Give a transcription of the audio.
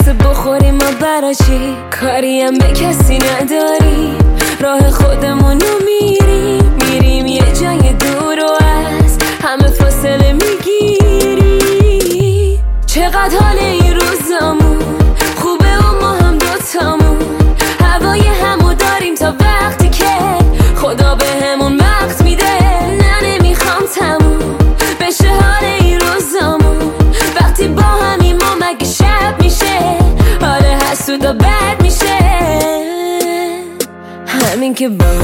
واسه بخوریم ما برا چی؟ کاریم به کسی نداریم، راه خودمونو میریم یه جای دور و از همه فاصله میگیری. چقدر حال این روزامون خوبه و ما هم دوتامون هوای همو داریم تا وقتی که خدا به همون وقت میده. نه نمیخوام تموم بشه حال این روزامون، وقتی با همیم ما مگه شب میشه حال حسودا بد میشه. همین که با